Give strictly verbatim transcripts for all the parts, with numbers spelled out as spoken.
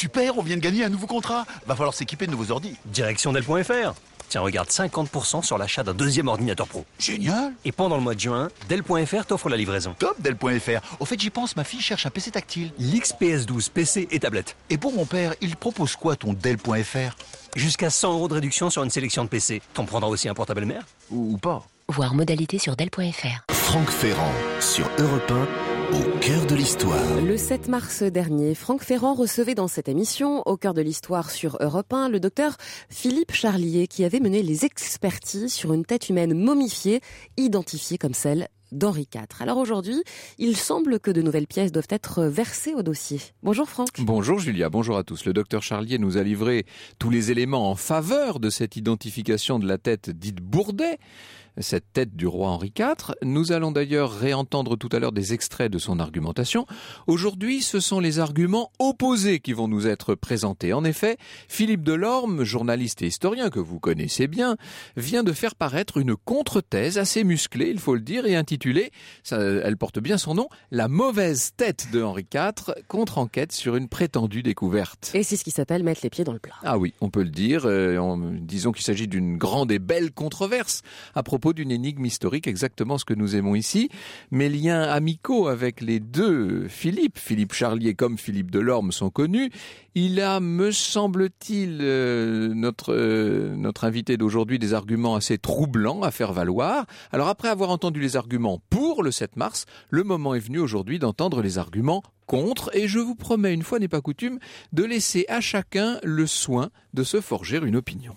super, on vient de gagner un nouveau contrat. Va falloir s'équiper de nouveaux ordis. Direction Dell point F R. Tiens, regarde, cinquante pour cent sur l'achat d'un deuxième ordinateur pro. Génial. Et pendant le mois de juin, Dell point F R t'offre la livraison. Top, Dell point F R. Au fait, j'y pense, ma fille cherche un P C tactile. L'X P S douze, P C et tablette. Et pour mon père, il propose quoi ton Dell point F R? Jusqu'à cent euros de réduction sur une sélection de P C. T'en prendras aussi un portable mère? Ou, ou pas. Voir modalité sur Dell point F R. Franck Ferrand, sur Europe un, au cœur de l'histoire. Le sept mars dernier, Franck Ferrand recevait dans cette émission, au cœur de l'histoire sur Europe un, le docteur Philippe Charlier, qui avait mené les expertises sur une tête humaine momifiée, identifiée comme celle d'Henri quatre. Alors aujourd'hui, il semble que de nouvelles pièces doivent être versées au dossier. Bonjour Franck. Bonjour Julia, bonjour à tous. Le docteur Charlier nous a livré tous les éléments en faveur de cette identification de la tête dite Bourdet, cette tête du roi Henri quatre. Nous allons d'ailleurs réentendre tout à l'heure des extraits de son argumentation. Aujourd'hui, ce sont les arguments opposés qui vont nous être présentés. En effet, Philippe Delorme, journaliste et historien que vous connaissez bien, vient de faire paraître une contre-thèse assez musclée, il faut le dire, et intitulée, ça, elle porte bien son nom, La mauvaise tête de Henri quatre, contre-enquête sur une prétendue découverte. Et c'est ce qui s'appelle mettre les pieds dans le plat. Ah oui, on peut le dire. Euh, en, disons qu'il s'agit d'une grande et belle controverse à propos d'une énigme historique, exactement ce que nous aimons ici. Mes liens amicaux avec les deux Philippe, Philippe Charlier comme Philippe Delorme, sont connus. Il a, me semble-t-il, euh, notre euh, notre invité d'aujourd'hui, des arguments assez troublants à faire valoir. Alors après avoir entendu les arguments pour le sept mars, le moment est venu aujourd'hui d'entendre les arguments contre, et je vous promets, une fois n'est pas coutume, de laisser à chacun le soin de se forger une opinion.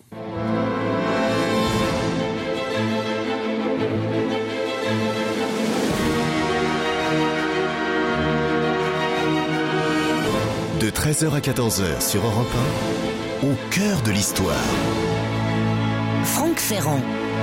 De treize heures à quatorze heures sur Europe un, au cœur de l'histoire. Franck Ferrand.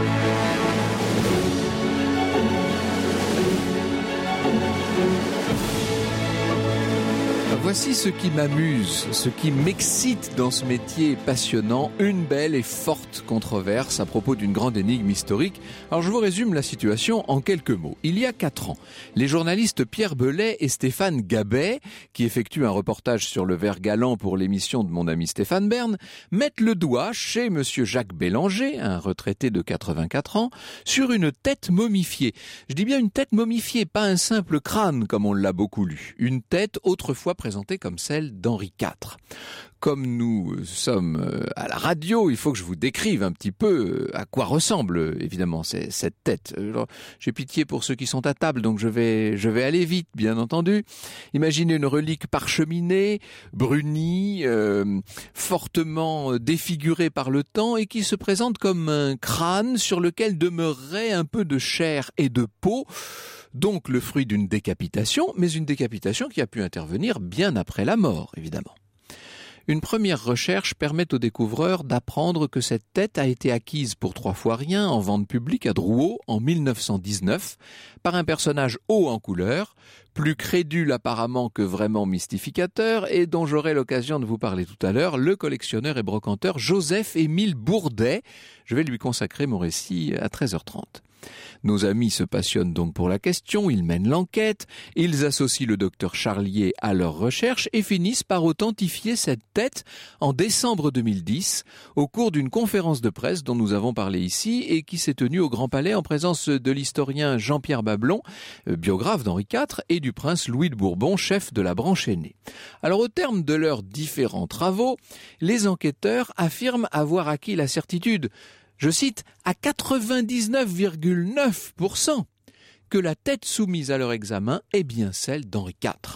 Voici ce qui m'amuse, ce qui m'excite dans ce métier passionnant, une belle et forte controverse à propos d'une grande énigme historique. Alors je vous résume la situation en quelques mots. Il y a quatre ans, les journalistes Pierre Belay et Stéphane Gabet, qui effectuent un reportage sur le ver galant pour l'émission de mon ami Stéphane Bern, mettent le doigt chez monsieur Jacques Bélanger, un retraité de quatre-vingt-quatre ans, sur une tête momifiée. Je dis bien une tête momifiée, pas un simple crâne comme on l'a beaucoup lu. Une tête autrefois présentée comme celle d'Henri quatre. Comme nous sommes à la radio, il faut que je vous décrive un petit peu à quoi ressemble évidemment cette tête. Alors, j'ai pitié pour ceux qui sont à table, donc je vais, je vais aller vite, bien entendu. Imaginez une relique parcheminée, brunie, euh, fortement défigurée par le temps et qui se présente comme un crâne sur lequel demeurerait un peu de chair et de peau. Donc le fruit d'une décapitation, mais une décapitation qui a pu intervenir bien après la mort, évidemment. Une première recherche permet aux découvreurs d'apprendre que cette tête a été acquise pour trois fois rien en vente publique à Drouot en mille neuf cent dix-neuf par un personnage haut en couleur, plus crédule apparemment que vraiment mystificateur et dont j'aurai l'occasion de vous parler tout à l'heure, le collectionneur et brocanteur Joseph-Émile Bourdet. Je vais lui consacrer mon récit à treize heures trente. Nos amis se passionnent donc pour la question, ils mènent l'enquête, ils associent le docteur Charlier à leurs recherches et finissent par authentifier cette tête en décembre deux mille dix au cours d'une conférence de presse dont nous avons parlé ici et qui s'est tenue au Grand Palais en présence de l'historien Jean-Pierre Bablon, biographe d'Henri quatre, et du prince Louis de Bourbon, chef de la branche aînée. Alors au terme de leurs différents travaux, les enquêteurs affirment avoir acquis la certitude, je cite, à quatre-vingt-dix-neuf virgule neuf pour cent que la tête soumise à leur examen est bien celle d'Henri quatre.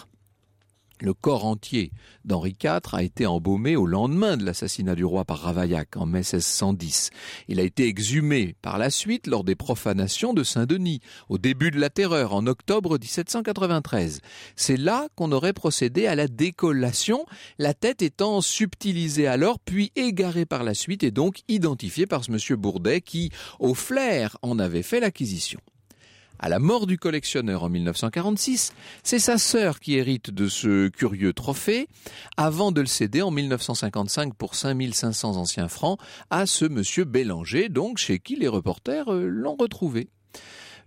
Le corps entier d'Henri quatre a été embaumé au lendemain de l'assassinat du roi par Ravaillac en mai seize cent dix. Il a été exhumé par la suite lors des profanations de Saint-Denis, au début de la Terreur, en octobre dix-sept cent quatre-vingt-treize. C'est là qu'on aurait procédé à la décollation, la tête étant subtilisée alors, puis égarée par la suite et donc identifiée par ce monsieur Bourdet qui, au flair, en avait fait l'acquisition. À la mort du collectionneur en mille neuf cent quarante-six, c'est sa sœur qui hérite de ce curieux trophée, avant de le céder en mille neuf cent cinquante-cinq pour cinq mille cinq cents anciens francs à ce monsieur Bélanger, donc chez qui les reporters l'ont retrouvé.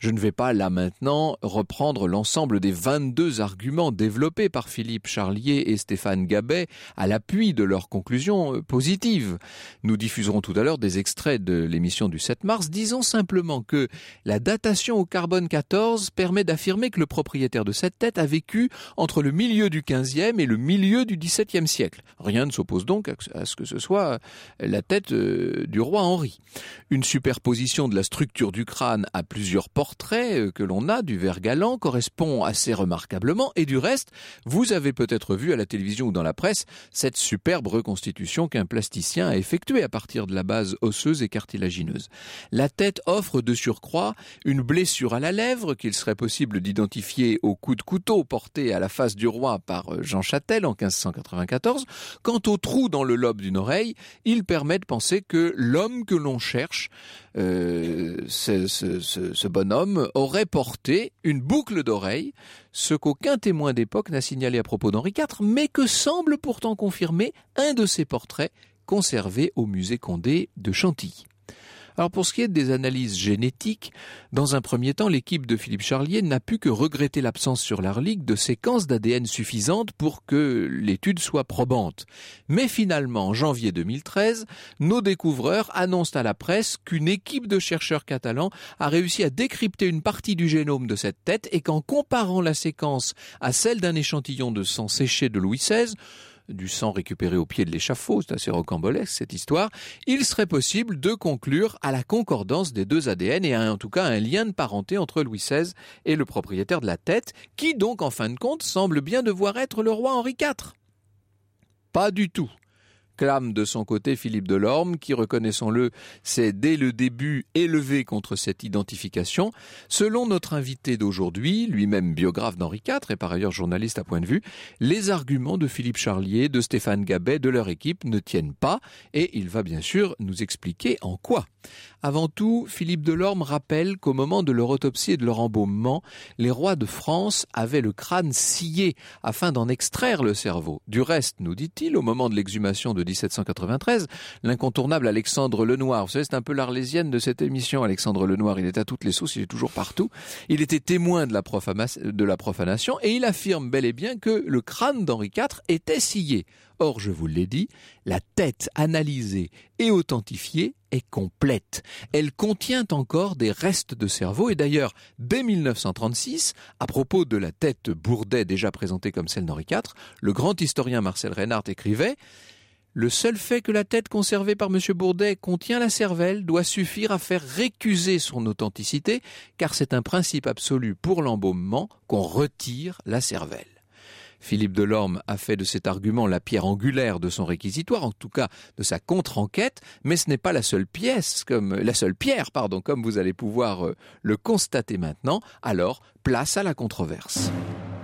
Je ne vais pas là maintenant reprendre l'ensemble des vingt-deux arguments développés par Philippe Charlier et Stéphane Gabet à l'appui de leurs conclusions positives. Nous diffuserons tout à l'heure des extraits de l'émission du sept mars. Disons simplement que la datation au carbone quatorze permet d'affirmer que le propriétaire de cette tête a vécu entre le milieu du quinzième et le milieu du dix-septième siècle. Rien ne s'oppose donc à ce que ce soit la tête du roi Henri. Une superposition de la structure du crâne à plusieurs portraits que l'on a du ver galant correspond assez remarquablement, et du reste, vous avez peut-être vu à la télévision ou dans la presse cette superbe reconstitution qu'un plasticien a effectuée à partir de la base osseuse et cartilagineuse. La tête offre de surcroît une blessure à la lèvre qu'il serait possible d'identifier au coup de couteau porté à la face du roi par Jean Châtel en quinze cent quatre-vingt-quatorze. Quant au trou dans le lobe d'une oreille, il permet de penser que l'homme que l'on cherche, euh, ce, ce, ce, ce bonhomme, aurait porté une boucle d'oreille, ce qu'aucun témoin d'époque n'a signalé à propos d'Henri quatre, mais que semble pourtant confirmer un de ses portraits conservé au musée Condé de Chantilly. Alors pour ce qui est des analyses génétiques, dans un premier temps, l'équipe de Philippe Charlier n'a pu que regretter l'absence sur l'Arlic de séquences d'A D N suffisantes pour que l'étude soit probante. Mais finalement, en janvier deux mille treize, nos découvreurs annoncent à la presse qu'une équipe de chercheurs catalans a réussi à décrypter une partie du génome de cette tête et qu'en comparant la séquence à celle d'un échantillon de sang séché de Louis seize, du sang récupéré au pied de l'échafaud, c'est assez rocambolesque cette histoire, il serait possible de conclure à la concordance des deux A D N et à en tout cas un lien de parenté entre Louis seize et le propriétaire de la tête, qui donc en fin de compte semble bien devoir être le roi Henri quatre. Pas du tout. Clame de son côté Philippe Delorme, qui, reconnaissons-le, s'est dès le début élevé contre cette identification. Selon notre invité d'aujourd'hui, lui-même biographe d'Henri quatre et par ailleurs journaliste à Point de Vue, les arguments de Philippe Charlier, de Stéphane Gabet, de leur équipe ne tiennent pas, et il va bien sûr nous expliquer en quoi. Avant tout, Philippe Delorme rappelle qu'au moment de leur autopsie et de leur embaumement, les rois de France avaient le crâne scié afin d'en extraire le cerveau. Du reste, nous dit-il, au moment de l'exhumation de dix-sept cent quatre-vingt-treize, l'incontournable Alexandre Lenoir, vous savez, c'est un peu l'arlésienne de cette émission, Alexandre Lenoir, il est à toutes les sauces, il est toujours partout, il était témoin de la, profama- de la profanation et il affirme bel et bien que le crâne d'Henri quatre était scié. Or, je vous l'ai dit, la tête analysée et authentifiée est complète. Elle contient encore des restes de cerveau et d'ailleurs, dès mille neuf cent trente-six, à propos de la tête Bourdet déjà présentée comme celle d'Henri quatre, le grand historien Marcel Reinhardt écrivait « Le seul fait que la tête conservée par M. Bourdet contient la cervelle doit suffire à faire récuser son authenticité, car c'est un principe absolu pour l'embaumement qu'on retire la cervelle. » Philippe Delorme a fait de cet argument la pierre angulaire de son réquisitoire, en tout cas de sa contre-enquête, mais ce n'est pas la seule pièce, comme la seule pierre, pardon, comme vous allez pouvoir euh, le constater maintenant. Alors, place à la controverse.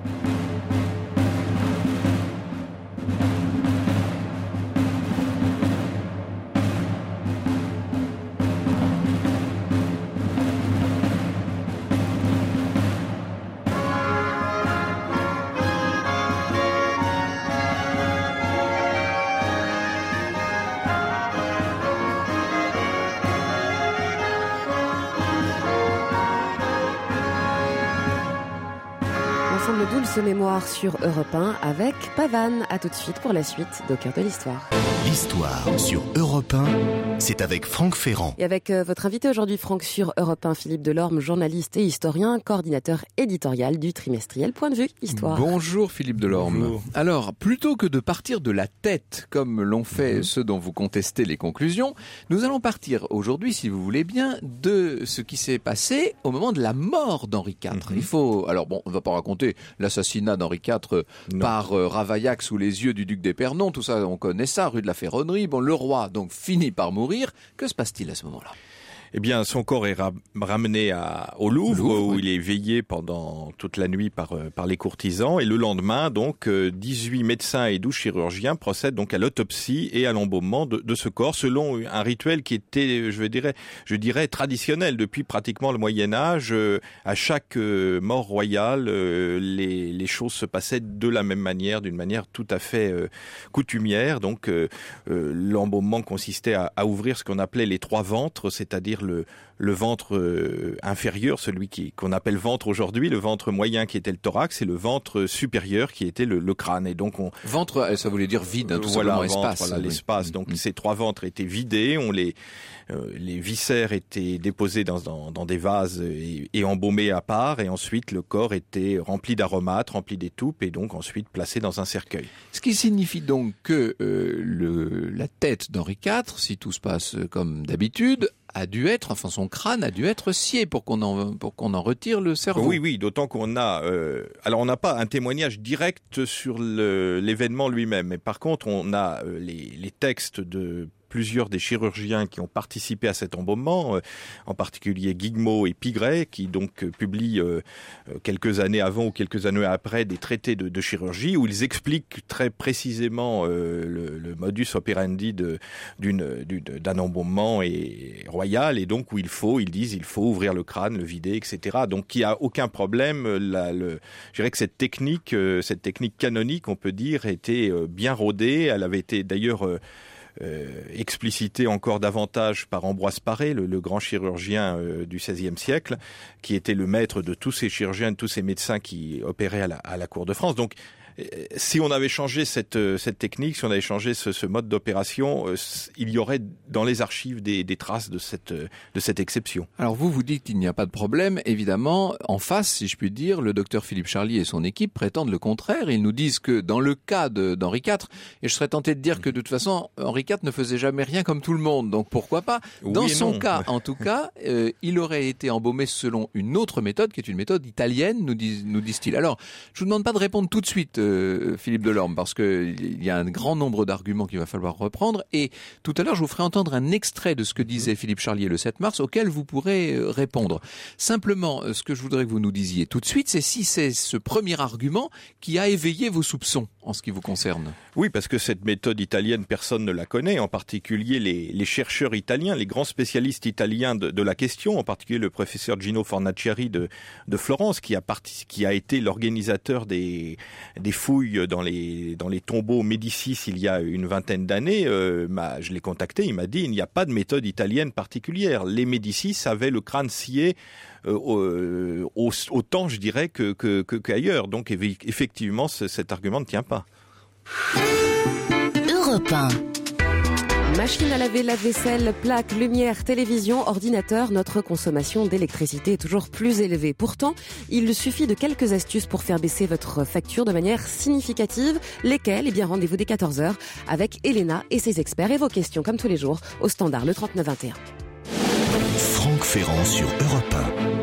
Douce mémoire sur Europe un avec Pavane. À tout de suite pour la suite d'Au cœur de l'histoire. L'histoire sur Europe un, c'est avec Franck Ferrand. Et avec euh, votre invité aujourd'hui, Franck, sur Europe un, Philippe Delorme, journaliste et historien, coordinateur éditorial du trimestriel Point de Vue Histoire. Bonjour Philippe Delorme. Bonjour. Alors, plutôt que de partir de la tête, comme l'ont fait mmh. ceux dont vous contestez les conclusions, nous allons partir aujourd'hui, si vous voulez bien, de ce qui s'est passé au moment de la mort d'Henri quatre. Mmh. Il faut, alors bon, on ne va pas raconter l'assassinat d'Henri quatre non. par euh, Ravaillac sous les yeux du duc d'Épernon, tout ça, on connaît ça, rue de la Ferronnerie. Bon, le roi, donc, finit par mourir. Que se passe-t-il à ce moment-là ? Eh bien, son corps est ra- ramené à, au Louvre, Louvre où oui. il est veillé pendant toute la nuit par, par les courtisans. Et le lendemain, donc, dix-huit médecins et douze chirurgiens procèdent donc à l'autopsie et à l'embaumement de, de ce corps, selon un rituel qui était, je dirais, je dirais traditionnel depuis pratiquement le Moyen-Âge. À chaque mort royale, les, les choses se passaient de la même manière, d'une manière tout à fait coutumière. Donc, l'embaumement consistait à, à ouvrir ce qu'on appelait les trois ventres, c'est-à-dire c'est-à-dire le, le ventre euh, inférieur, celui qui, qu'on appelle ventre aujourd'hui, le ventre moyen qui était le thorax, et le ventre supérieur qui était le, le crâne. Et donc on ventre, ça voulait dire vide, hein, tout voilà, simplement ventre, espace. voilà, oui. l'espace. Donc mmh. ces trois ventres étaient vidés, on les euh, les viscères étaient déposés dans, dans, dans des vases et, et embaumés à part, et ensuite le corps était rempli d'aromates, rempli d'étoupe, et donc ensuite placé dans un cercueil. Ce qui signifie donc que euh, le, la tête d'Henri quatre, si tout se passe comme d'habitude, a dû être, enfin son crâne a dû être scié pour qu'on en, pour qu'on en retire le cerveau. Oui, oui, d'autant qu'on a... Euh, alors on n'a pas un témoignage direct sur le, l'événement lui-même, mais par contre on a euh, les, les textes de plusieurs des chirurgiens qui ont participé à cet embaumement, euh, en particulier Guillemot et Pigray, qui donc euh, publient euh, quelques années avant ou quelques années après des traités de, de chirurgie où ils expliquent très précisément euh, le, le modus operandi de, d'une, d'une, d'un embaumement et, royal, et donc où il faut, ils disent, il faut ouvrir le crâne, le vider, et cetera. Donc il n'y a aucun problème. La, le, je dirais que cette technique, euh, cette technique canonique, on peut dire, était euh, bien rodée. Elle avait été d'ailleurs euh, Euh, explicité encore davantage par Ambroise Paré, le, le grand chirurgien euh, du seizième siècle, qui était le maître de tous ces chirurgiens, de tous ces médecins qui opéraient à la, à la cour de France. Donc, euh, si on avait changé cette, cette technique, si on avait changé ce, ce mode d'opération, euh, il y aurait dans les archives des, des traces de cette, de cette exception. Alors vous, vous dites qu'il n'y a pas de problème. Évidemment, en face, si je puis dire, le docteur Philippe Charlier et son équipe prétendent le contraire. Ils nous disent que dans le cas de, d'Henri quatre, et je serais tenté de dire que de toute façon, Henri quatre ne faisait jamais rien comme tout le monde, donc pourquoi pas. Dans oui son non. cas, en tout cas, euh, il aurait été embaumé selon une autre méthode, qui est une méthode italienne, nous, dis, nous disent-ils. Alors, je vous demande pas de répondre tout de suite, euh, Philippe Delorme, parce que il y a un grand nombre d'arguments qu'il va falloir reprendre, et tout à l'heure, je vous ferai entendre un extrait de ce que disait Philippe Charlier le sept mars, auquel vous pourrez euh, répondre. Simplement, ce que je voudrais que vous nous disiez tout de suite, c'est si c'est ce premier argument qui a éveillé vos soupçons en ce qui vous concerne. Oui, parce que cette méthode italienne, personne ne la connaît, en particulier les, les chercheurs italiens, les grands spécialistes italiens de, de la question, en particulier le professeur Gino Fornaciari de, de Florence, qui a, parti, qui a été l'organisateur des, des fouilles dans les, dans les tombeaux Médicis il y a une vingtaine d'années. Euh, m'a, je l'ai contacté, il m'a dit il n'y a pas de méthode italienne particulière. Les Médicis avaient le crâne scié Euh, au, autant, je dirais, que, que, que, qu'ailleurs. Donc, effectivement, c- cet argument ne tient pas. Europe un. Machine à laver, lave-vaisselle, plaques, lumière, télévision, ordinateur, notre consommation d'électricité est toujours plus élevée. Pourtant, il suffit de quelques astuces pour faire baisser votre facture de manière significative. Lesquelles ? Eh bien, rendez-vous dès quatorze heures avec Elena et ses experts et vos questions, comme tous les jours, au standard le trente-neuf vingt et un. Franck Ferrand sur Europe un.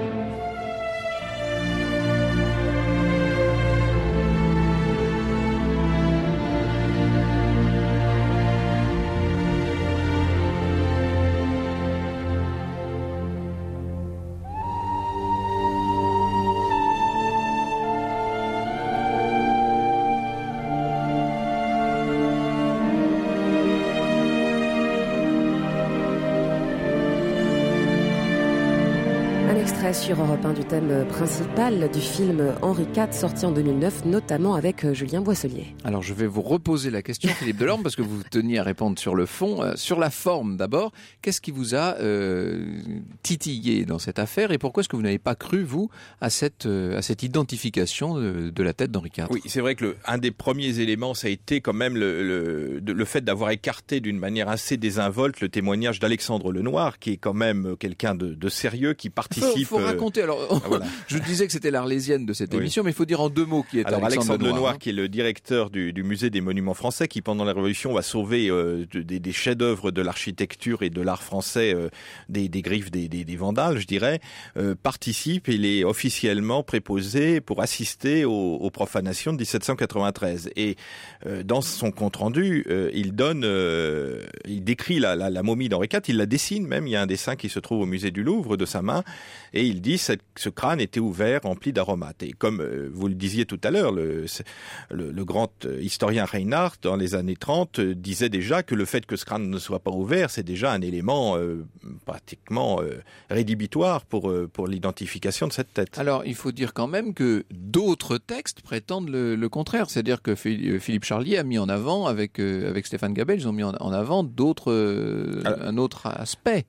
Sur Europe un du thème principal du film Henri quatre sorti en deux mille neuf, notamment avec Julien Boisselier. Alors je vais vous reposer la question, Philippe Delorme, parce que vous teniez à répondre sur le fond. Euh, sur la forme d'abord, qu'est-ce qui vous a euh, titillé dans cette affaire et pourquoi est-ce que vous n'avez pas cru, vous, à cette, euh, à cette identification de, de la tête d'Henri quatre ? Oui, c'est vrai que le, un des premiers éléments, ça a été quand même le, le, le fait d'avoir écarté d'une manière assez désinvolte le témoignage d'Alexandre Lenoir, qui est quand même quelqu'un de, de sérieux, qui participe... Faut, faut raconter. Alors, ah, voilà. Je disais que c'était l'Arlésienne de cette oui. émission, mais il faut dire en deux mots qui est Alors, Alexandre, Alexandre Lenoir, Lenoir hein. qui est le directeur du, du musée des monuments français, qui pendant la Révolution va sauver euh, des, des chefs-d'œuvre de l'architecture et de l'art français euh, des, des griffes des, des, des Vandales, je dirais, euh, participe. Il est officiellement préposé pour assister aux, aux profanations de dix-sept cent quatre-vingt-treize. Et euh, dans son compte rendu, euh, il donne, euh, il décrit la, la, la momie d'Henri quatre. Il la dessine même. Il y a un dessin qui se trouve au musée du Louvre de sa main, et il dit cette, ce crâne était ouvert, rempli d'aromates. Et comme euh, vous le disiez tout à l'heure, le, le, le grand historien Reinhardt, dans les années trente, euh, disait déjà que le fait que ce crâne ne soit pas ouvert, c'est déjà un élément euh, pratiquement euh, rédhibitoire pour, euh, pour l'identification de cette tête. Alors, il faut dire quand même que d'autres textes prétendent le, le contraire. C'est-à-dire que Philippe Charlier a mis en avant, avec, euh, avec Stéphane Gabel, ils ont mis en, en avant d'autres, euh, Alors, un autre aspect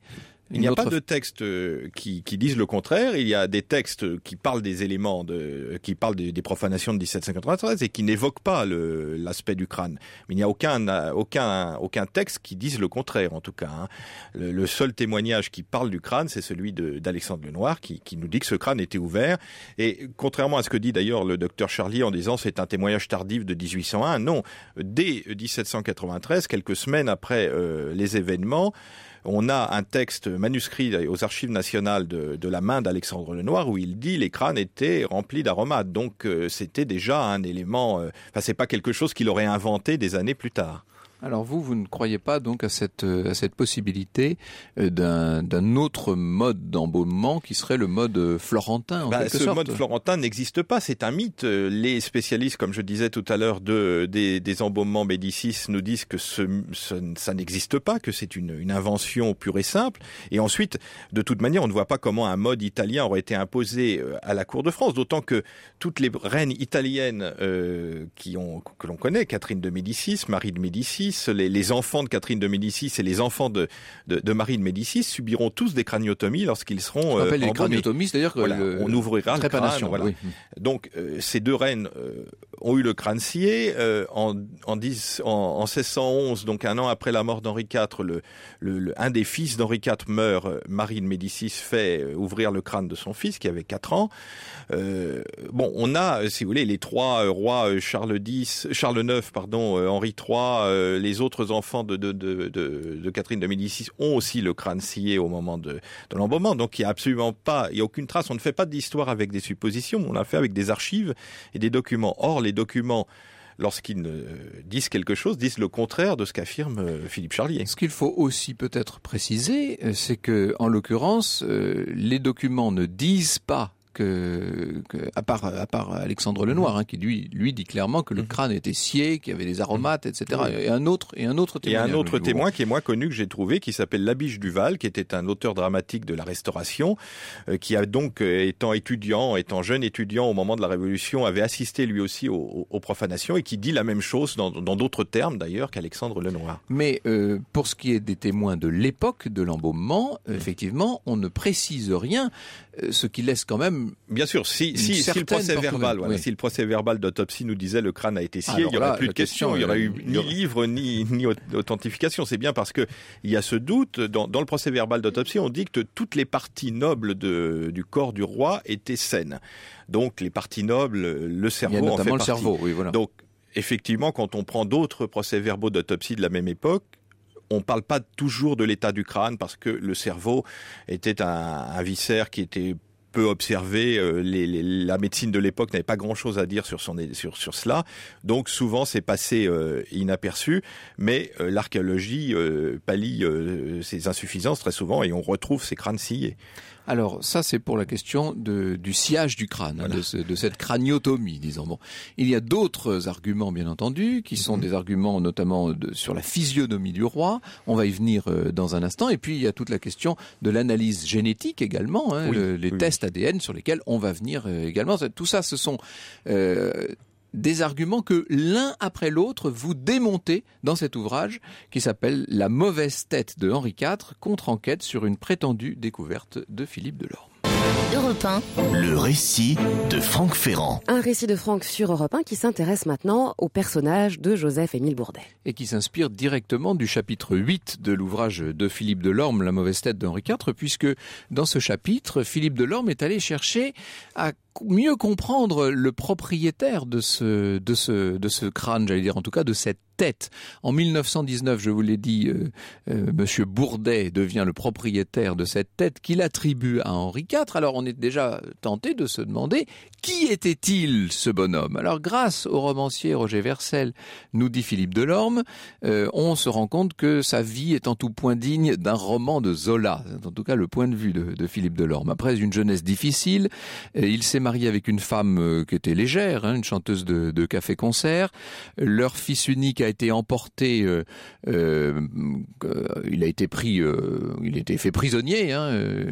Il n'y a autre... pas de textes qui, qui disent le contraire. Il y a des textes qui parlent des éléments, de, qui parlent des, des profanations de dix-sept cent quatre-vingt-treize et qui n'évoquent pas le, l'aspect du crâne. Mais il n'y a aucun, aucun, aucun texte qui dise le contraire, en tout cas. Hein. Le, le seul témoignage qui parle du crâne, c'est celui de, d'Alexandre Lenoir, qui, qui nous dit que ce crâne était ouvert. Et contrairement à ce que dit d'ailleurs le docteur Charlier en disant c'est un témoignage tardif de dix-huit cent un, non. Dès dix-sept cent quatre-vingt-treize, quelques semaines après euh, les événements, on a un texte manuscrit aux archives nationales de, de la main d'Alexandre Lenoir où il dit les crânes étaient remplis d'aromates. Donc euh, c'était déjà un élément. Enfin, euh, c'est pas quelque chose qu'il aurait inventé des années plus tard. Alors vous, vous ne croyez pas donc à cette à cette possibilité d'un d'un autre mode d'embaumement qui serait le mode florentin en bah, quelque ce sorte. mode florentin n'existe pas, c'est un mythe. Les spécialistes, comme je disais tout à l'heure, de des, des embaumements Médicis nous disent que ce, ce ça n'existe pas, que c'est une une invention pure et simple. Et ensuite, de toute manière, on ne voit pas comment un mode italien aurait été imposé à la cour de France, d'autant que toutes les reines italiennes euh, qui ont que l'on connaît, Catherine de Médicis, Marie de Médicis, Les, les enfants de Catherine de Médicis et les enfants de, de, de Marie de Médicis subiront tous des craniotomies lorsqu'ils seront On appelle euh, les craniotomies, c'est-à-dire que voilà, le, on ouvrira le crâne. Voilà. Oui. Donc euh, ces deux reines euh, ont eu le crâne scié euh, en, en, dix, en, en seize cent onze, donc un an après la mort d'Henri quatre. Le, le, le, un des fils d'Henri quatre meurt. Marie de Médicis fait euh, ouvrir le crâne de son fils qui avait quatre ans. Euh, bon, on a, si vous voulez, les trois euh, rois Charles X, Charles neuf, pardon, euh, Henri trois. Euh, les autres enfants de, de, de, de, de Catherine de Médicis ont aussi le crâne scié au moment de, de l'embaumement. Donc il n'y a absolument pas, il n'y a aucune trace. On ne fait pas d'histoire avec des suppositions, on l'a fait avec des archives et des documents. Or, les documents, lorsqu'ils disent quelque chose, disent le contraire de ce qu'affirme Philippe Charlier. Ce qu'il faut aussi peut-être préciser, c'est que, en l'occurrence, euh, les documents ne disent pas Que, que, à part à part Alexandre Lenoir, hein, qui lui lui dit clairement que le crâne était scié, qu'il y avait des aromates, et cetera. Et un autre et un autre témoin. Et un autre témoin qui est moins connu que j'ai trouvé, qui s'appelle Labiche Duval, qui était un auteur dramatique de la Restauration, euh, qui a donc euh, étant étudiant, étant jeune étudiant au moment de la Révolution, avait assisté lui aussi aux, aux profanations et qui dit la même chose dans dans d'autres termes d'ailleurs qu'Alexandre Lenoir. Mais euh, pour ce qui est des témoins de l'époque de l'embaumement, euh, effectivement, on ne précise rien, euh, ce qui laisse quand même. Bien sûr, si, si, si le procès verbal, voilà, oui. si le procès verbal d'autopsie nous disait le crâne a été scié, alors il n'y aurait là, plus de question, il n'y aurait eu ni livre ni, ni authentification. C'est bien parce que il y a ce doute dans, dans le procès verbal d'autopsie, on dit que toutes les parties nobles de, du corps du roi étaient saines. Donc les parties nobles, le cerveau, il y a notamment en fait le partie. cerveau, oui, voilà. Donc effectivement, quand on prend d'autres procès-verbaux d'autopsie de la même époque, on ne parle pas toujours de l'état du crâne parce que le cerveau était un, un viscère qui était peu observé, euh, les, les, la médecine de l'époque n'avait pas grand-chose à dire sur, son, sur, sur cela, donc souvent c'est passé euh, inaperçu, mais euh, l'archéologie euh, pallie euh, ces insuffisances très souvent et on retrouve ces crânes sciés. Alors ça c'est pour la question de, du sciage du crâne, voilà. hein, de, ce, de cette craniotomie, disons. Bon, il y a d'autres arguments bien entendu, qui sont mmh. des arguments notamment de, sur la physionomie du roi. On va y venir euh, dans un instant. Et puis il y a toute la question de l'analyse génétique également, hein, oui, le, les oui. tests A D N sur lesquels on va venir euh, également. Tout ça, ce sont euh, des arguments que l'un après l'autre vous démontez dans cet ouvrage qui s'appelle « La mauvaise tête de Henri quatre, contre-enquête sur une prétendue découverte de Philippe Delorme ». Europe un. Le récit de Franck Ferrand. Un récit de Franck sur Europe un qui s'intéresse maintenant au personnage de Joseph-Émile Bourdet. Et qui s'inspire directement du chapitre huit de l'ouvrage de Philippe Delorme, La mauvaise tête d'Henri quatre, puisque dans ce chapitre, Philippe Delorme est allé chercher à mieux comprendre le propriétaire de ce, de ce, de ce crâne, j'allais dire en tout cas de cette tête. En mille neuf cent dix-neuf, je vous l'ai dit, euh, euh, Monsieur Bourdet devient le propriétaire de cette tête qu'il attribue à Henri quatre. Alors on est déjà tenté de se demander qui était-il ce bonhomme. Alors grâce au romancier Roger Vercel, nous dit Philippe Delorme, euh, on se rend compte que sa vie est en tout point digne d'un roman de Zola. C'est en tout cas le point de vue de, de Philippe Delorme. Après une jeunesse difficile, euh, il s'est marié avec une femme euh, qui était légère, hein, une chanteuse de, de café-concert. Leur fils unique a été emporté, euh, euh, euh, il a été pris, euh, il a été fait prisonnier. Hein, euh,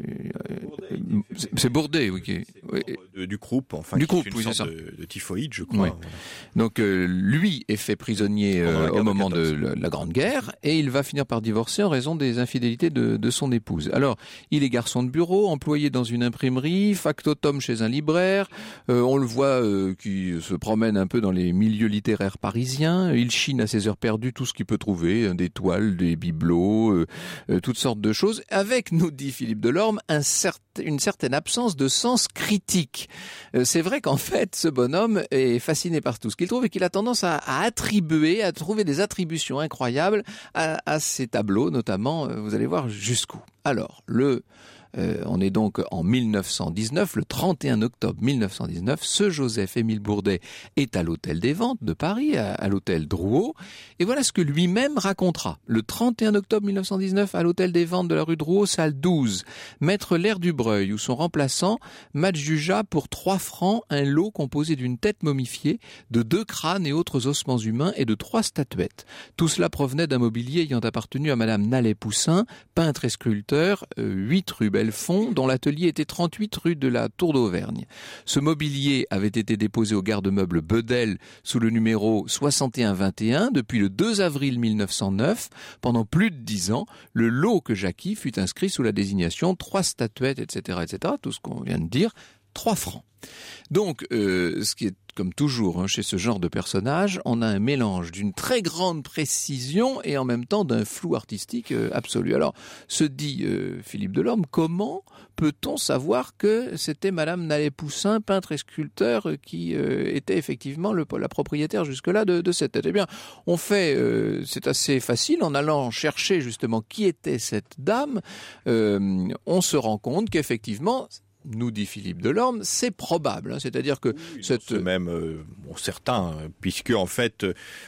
euh, c'est Bourdet, oui. Qui, oui. De, du groupe, enfin, du qui groupe, est une oui, sorte c'est ça. de, de typhoïde, je crois. Oui. Voilà. Donc euh, lui est fait prisonnier euh, au moment de, de la Grande Guerre et il va finir par divorcer en raison des infidélités de, de son épouse. Alors, il est garçon de bureau, employé dans une imprimerie, factotum chez un libraire. Euh, on le voit euh, qui se promène un peu dans les milieux littéraires parisiens. Il chine à ses heures perdues tout ce qu'il peut trouver, hein, des toiles, des bibelots, euh, euh, toutes sortes de choses. Avec, nous dit Philippe Delorme, un certain une certaine absence de sens critique. Euh, c'est vrai qu'en fait, ce bonhomme est fasciné par tout ce qu'il trouve et qu'il a tendance à, à attribuer, à trouver des attributions incroyables à, à ses tableaux, notamment, euh, vous allez voir jusqu'où. Alors, le... Euh, on est donc en mille neuf cent dix-neuf, le trente et un octobre mille neuf cent dix-neuf, ce Joseph-Émile Bourdet est à l'hôtel des Ventes de Paris, à, à l'hôtel Drouot, et voilà ce que lui-même racontera. Le trente et un octobre mille neuf cent dix-neuf, à l'hôtel des Ventes de la rue Drouot, salle douze, maître Lair Dubreuil, où son remplaçant m'adjugea pour trois francs un lot composé d'une tête momifiée, de deux crânes et autres ossements humains et de trois statuettes. Tout cela provenait d'un mobilier ayant appartenu à madame Nallet-Poussin, peintre et sculpteur, euh, huit rue Belfond, dont l'atelier était trente-huit rue de la Tour d'Auvergne. Ce mobilier avait été déposé au garde-meuble Bedel sous le numéro soixante et un vingt et un depuis le deux avril mille neuf cent neuf. Pendant plus de dix ans, le lot que j'acquis fut inscrit sous la désignation trois statuettes, et cetera, et cetera, tout ce qu'on vient de dire, trois francs. Donc, euh, ce qui est comme toujours hein, chez ce genre de personnage, on a un mélange d'une très grande précision et en même temps d'un flou artistique euh, absolu. Alors, se dit euh, Philippe Delorme, comment peut-on savoir que c'était madame Nallet-Poussin, peintre et sculpteur, euh, qui euh, était effectivement le, la propriétaire jusque-là de, de cette tête? Eh bien, on fait, euh, c'est assez facile, en allant chercher justement qui était cette dame, euh, on se rend compte qu'effectivement, nous dit Philippe Delorme, c'est probable. Hein, c'est-à-dire que oui, cette... c'est même euh, bon, certain, puisque en fait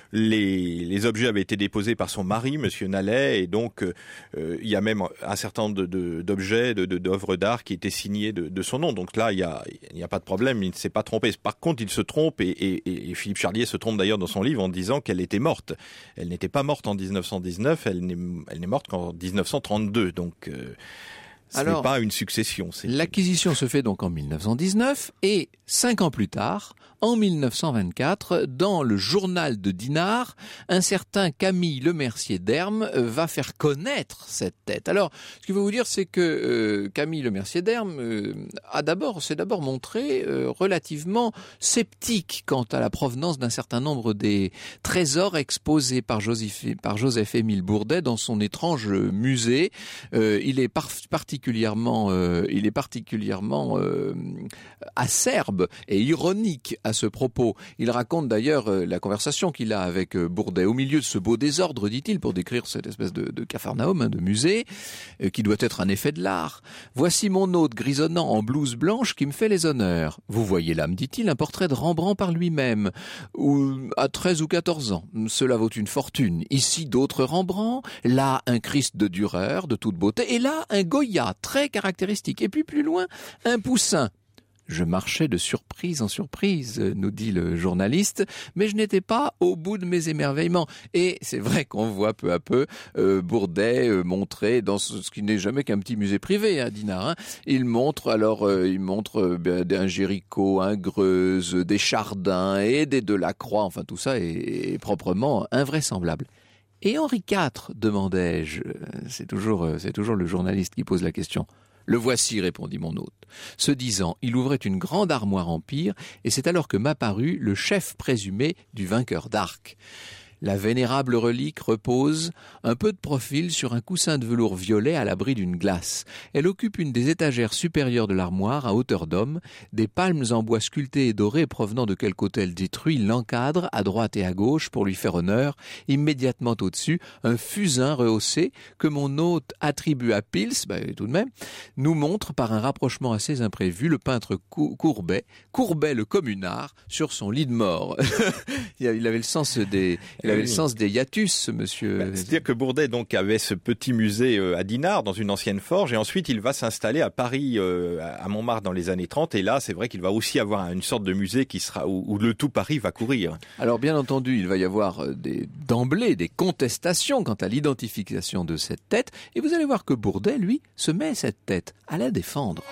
les, les objets avaient été déposés par son mari, Monsieur Nallet, et donc euh, il y a même un certain nombre de, de, d'objets, de, de, d'œuvres d'art qui étaient signés de, de son nom. Donc là, il y a, il y a pas de problème, il ne s'est pas trompé. Par contre, il se trompe, et, et, et Philippe Charlier se trompe d'ailleurs dans son livre en disant qu'elle était morte. Elle n'était pas morte en dix-neuf cent dix-neuf, elle n'est, elle n'est morte qu'en dix-neuf cent trente-deux. Donc euh, ce Alors, n'est pas une succession. C'est... L'acquisition se fait donc en mille neuf cent dix-neuf et cinq ans plus tard, en mille neuf cent vingt-quatre, dans le journal de Dinard, un certain Camille Lemercier d'Hermes va faire connaître cette tête. Alors, ce qu'il faut vous dire, c'est que euh, Camille Lemercier d'Hermes euh, a d'abord, s'est d'abord montré euh, relativement sceptique quant à la provenance d'un certain nombre des trésors exposés par Joseph, par Joseph-Émile Bourdet dans son étrange musée. Euh, il est par, particulièrement, euh, il est particulièrement euh, acerbe et ironique à ce propos. Il raconte d'ailleurs euh, la conversation qu'il a avec euh, Bourdet. Au milieu de ce beau désordre, dit-il, pour décrire cette espèce de, de capharnaüm, hein, de musée, euh, qui doit être un effet de l'art. Voici mon hôte grisonnant en blouse blanche qui me fait les honneurs. Vous voyez là, me dit-il, un portrait de Rembrandt par lui-même, ou à treize ou quatorze ans. Cela vaut une fortune. Ici, d'autres Rembrandt, là, un Christ de Dürer, de toute beauté, et là, un Goya, très caractéristique. Et puis plus loin, un Poussin. Je marchais de surprise en surprise, nous dit le journaliste, mais je n'étais pas au bout de mes émerveillements. Et c'est vrai qu'on voit peu à peu euh, Bourdet euh, montrer dans ce, ce qui n'est jamais qu'un petit musée privé à Dinard. Hein. Il montre alors, euh, il montre euh, un Géricault, un Greuze, des Chardin et des Delacroix. Enfin, tout ça est, est proprement invraisemblable. Et Henri quatre, demandai-je. C'est toujours, c'est toujours le journaliste qui pose la question. Le voici, répondit mon hôte. Ce disant, il ouvrait une grande armoire empire, et c'est alors que m'apparut le chef présumé du vainqueur d'Arc. La vénérable relique repose, un peu de profil, sur un coussin de velours violet à l'abri d'une glace. Elle occupe une des étagères supérieures de l'armoire, à hauteur d'homme. Des palmes en bois sculptés et dorés provenant de quelque hôtel détruit l'encadrent à droite et à gauche pour lui faire honneur. Immédiatement au-dessus, un fusain rehaussé que mon hôte attribue à Pils, bah, tout de même, nous montre par un rapprochement assez imprévu le peintre Courbet, Courbet le communard, sur son lit de mort. Il avait le sens des... avait oui. le sens des hiatus, ce monsieur. Bah, c'est-à-dire que Bourdet donc avait ce petit musée euh, à Dinard, dans une ancienne forge, et ensuite il va s'installer à Paris, euh, à Montmartre dans les années trente, et là c'est vrai qu'il va aussi avoir une sorte de musée qui sera où, où le tout Paris va courir. Alors bien entendu, il va y avoir des, d'emblée des contestations quant à l'identification de cette tête, et vous allez voir que Bourdet, lui, se met cette tête à la défendre.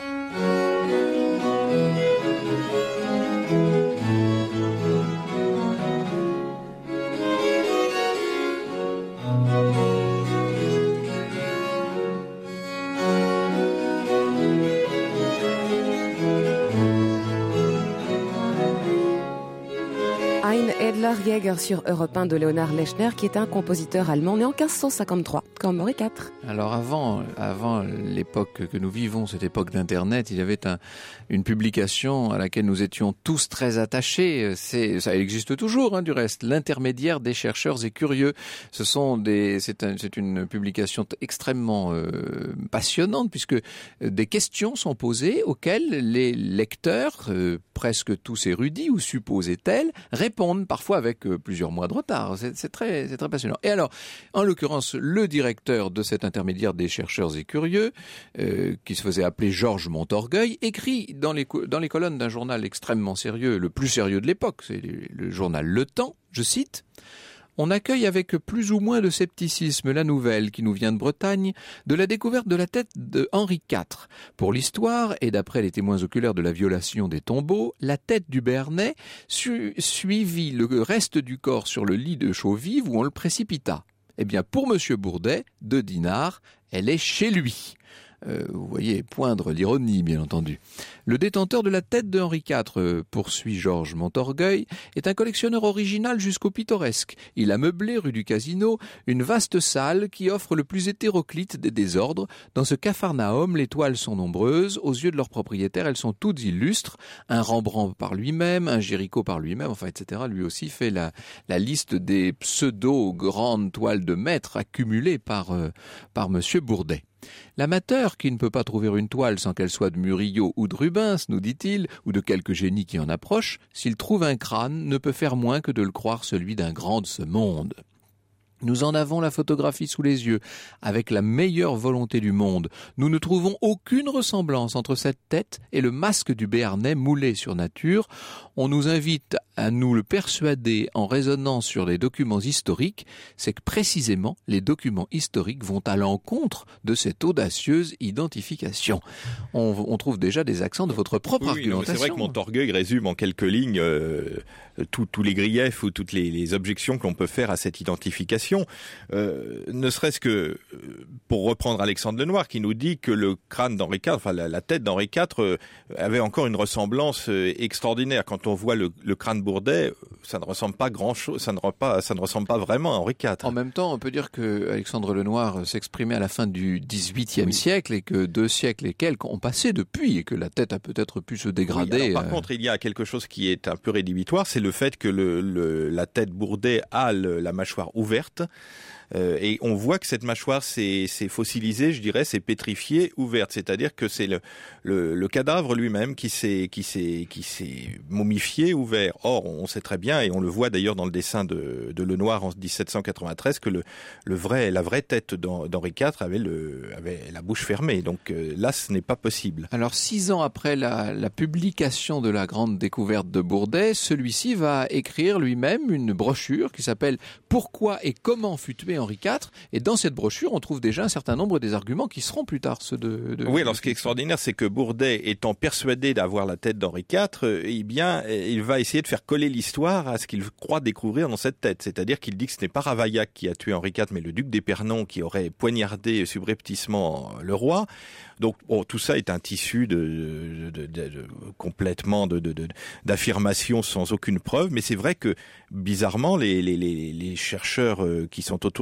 Ein Edler Jäger sur Europe un de Léonard Lechner, qui est un compositeur allemand né en quinze cent cinquante-trois, comme Henri quatre. Alors avant, avant l'époque que nous vivons, cette époque d'Internet, il y avait un, une publication à laquelle nous étions tous très attachés. C'est, ça existe toujours, hein, du reste. L'Intermédiaire des chercheurs et curieux. Ce sont des, c'est, un, c'est une publication extrêmement euh, passionnante, puisque des questions sont posées auxquelles les lecteurs, euh, presque tous érudits ou supposés tels, répondent parfois avec euh, plusieurs mois de retard. C'est, c'est très, c'est très passionnant. Et alors, en l'occurrence, le directeur de cet intermédiaire des chercheurs et curieux, euh, qui se faisait appeler Georges Montorgueil, écrit dans les, dans les colonnes d'un journal extrêmement sérieux, le plus sérieux de l'époque, c'est le journal Le Temps, je cite: on accueille avec plus ou moins de scepticisme la nouvelle qui nous vient de Bretagne de la découverte de la tête de Henri quatre. Pour l'histoire, et d'après les témoins oculaires de la violation des tombeaux, la tête du Béarnais su- suivit le reste du corps sur le lit de chaux vive où on le précipita. Eh bien, pour Monsieur Bourdet, de Dinard, elle est chez lui. Euh, vous voyez poindre l'ironie, bien entendu. Le détenteur de la tête de Henri quatre, euh, poursuit Georges Montorgueil, est un collectionneur original jusqu'au pittoresque. Il a meublé, rue du Casino, une vaste salle qui offre le plus hétéroclite des désordres. Dans ce capharnaüm, les toiles sont nombreuses. Aux yeux de leurs propriétaires, elles sont toutes illustres. Un Rembrandt par lui-même, un Géricault par lui-même, enfin, et cetera. Lui aussi fait la, la liste des pseudo-grandes toiles de maître accumulées par, euh, par Monsieur Bourdet. L'amateur qui ne peut pas trouver une toile sans qu'elle soit de Murillo ou de Rubens, nous dit-il, ou de quelque génie qui en approche, s'il trouve un crâne, ne peut faire moins que de le croire celui d'un grand de ce monde. Nous en avons la photographie sous les yeux, avec la meilleure volonté du monde. Nous ne trouvons aucune ressemblance entre cette tête et le masque du Béarnais moulé sur nature. On nous invite à nous le persuader en raisonnant sur les documents historiques, c'est que précisément les documents historiques vont à l'encontre de cette audacieuse identification. On, on trouve déjà des accents de votre propre oui, argumentation. Non, c'est vrai que Montorgueil résume en quelques lignes euh, tous les griefs ou toutes les, les objections que l'on peut faire à cette identification. Euh, ne serait-ce que, pour reprendre Alexandre Lenoir, qui nous dit que le crâne d'Henri quatre, enfin la, la tête d'Henri quatre, euh, avait encore une ressemblance euh, extraordinaire. Quand on voit le, le crâne Bourdet, ça ne ressemble pas grand-chose, ça ne, pas, ça ne ressemble pas vraiment à Henri quatre. En même temps, on peut dire que Alexandre Lenoir s'exprimait à la fin du dix-huitième oui. siècle et que deux siècles et quelques ont passé depuis et que la tête a peut-être pu se dégrader. Oui, alors, par euh... contre, il y a quelque chose qui est un peu rédhibitoire, c'est le fait que le, le, la tête Bourdet a le, la mâchoire ouverte. Euh, et on voit que cette mâchoire s'est, s'est fossilisée, je dirais, s'est pétrifiée, ouverte. C'est-à-dire que c'est le, le, le cadavre lui-même qui s'est, qui s'est, qui s'est momifié, ouvert. Or, on sait très bien, et on le voit d'ailleurs dans le dessin de, de Lenoir en dix-sept cent quatre-vingt-treize, que le, le vrai, la vraie tête d'Henri quatre avait, le, avait la bouche fermée. Donc euh, là, ce n'est pas possible. Alors, six ans après la, la publication de la grande découverte de Bourdet, celui-ci va écrire lui-même une brochure qui s'appelle « Pourquoi et comment fut tué Henri quatre ?» et dans cette brochure, on trouve déjà un certain nombre des arguments qui seront plus tard ceux de... de oui, alors ce qui est extraordinaire, c'est que Bourdet, étant persuadé d'avoir la tête d'Henri quatre, eh bien, il va essayer de faire coller l'histoire à ce qu'il croit découvrir dans cette tête. C'est-à-dire qu'il dit que ce n'est pas Ravaillac qui a tué Henri quatre, mais le duc d'Épernon qui aurait poignardé subrepticement le roi. Donc, bon, tout ça est un tissu de, de, de, de, de complètement de, de, de, d'affirmations sans aucune preuve, mais c'est vrai que bizarrement, les, les, les, les chercheurs qui sont autour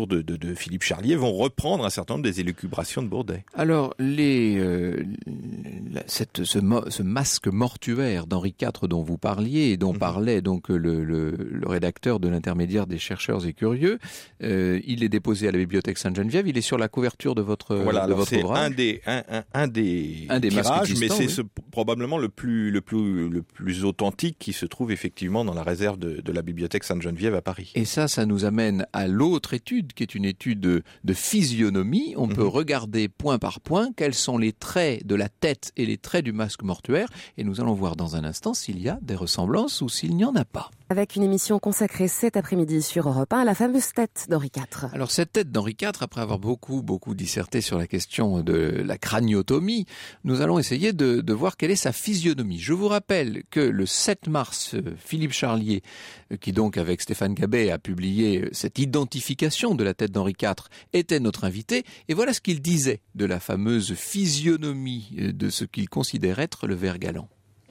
discours de, de, de Philippe Charlier vont reprendre un certain nombre des élucubrations de Bourdet. Alors, les, euh, la, cette, ce, ce masque mortuaire d'Henri quatre dont vous parliez et dont mmh. parlait donc le, le, le rédacteur de l'Intermédiaire des chercheurs et curieux, euh, il est déposé à la bibliothèque Sainte-Geneviève. Il est sur la couverture de votre, voilà, de votre c'est ouvrage. Un des, un, un, un des, un des tirages, mais c'est oui. ce, probablement le plus, le plus, le plus authentique qui se trouve effectivement dans la réserve de, de la bibliothèque Sainte-Geneviève à Paris. Et ça, ça nous amène à l'autre étude, qui est une étude de, de physionomie. On mmh. peut regarder point par point quels sont les traits de la tête et les traits du masque mortuaire. Et nous allons voir dans un instant s'il y a des ressemblances ou s'il n'y en a pas. Avec une émission consacrée cet après-midi sur Europe un à la fameuse tête d'Henri quatre. Alors cette tête d'Henri quatre, après avoir beaucoup, beaucoup disserté sur la question de la craniotomie, nous allons essayer de, de voir quelle est sa physionomie. Je vous rappelle que le sept mars, Philippe Charlier, qui donc avec Stéphane Gabet a publié cette identification de la tête d'Henri quatre, était notre invité. Et voilà ce qu'il disait de la fameuse physionomie de ce qu'il considère être le ver galant.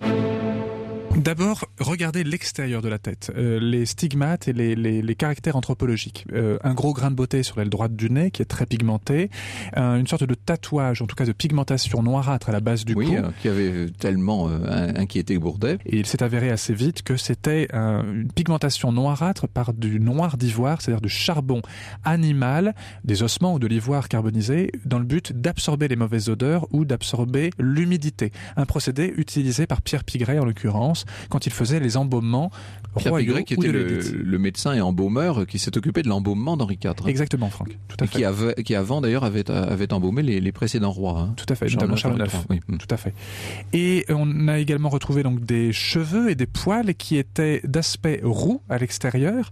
D'abord, regardez l'extérieur de la tête, euh, les stigmates et les, les, les caractères anthropologiques. Euh, un gros grain de beauté sur l'aile droite du nez qui est très pigmenté, euh, une sorte de tatouage, en tout cas de pigmentation noirâtre à la base du oui, cou. Oui, euh, qui avait tellement euh, inquiété Bourdet. Et il s'est avéré assez vite que c'était euh, une pigmentation noirâtre par du noir d'ivoire, c'est-à-dire du charbon animal, des ossements ou de l'ivoire carbonisé, dans le but d'absorber les mauvaises odeurs ou d'absorber l'humidité. Un procédé utilisé par Pierre Pigray en l'occurrence, quand il faisait les embaumements Pierre royaux Pigray, qui était le, le médecin et embaumeur qui s'est occupé de l'embaumement d'Henri quatre. Exactement, Franck. Tout à et fait. Qui, avait, qui avant d'ailleurs avait, avait embaumé les, les précédents rois. Hein. Tout à fait, notamment Charles neuf. Oui. Tout à fait. Et on a également retrouvé donc des cheveux et des poils qui étaient d'aspect roux à l'extérieur.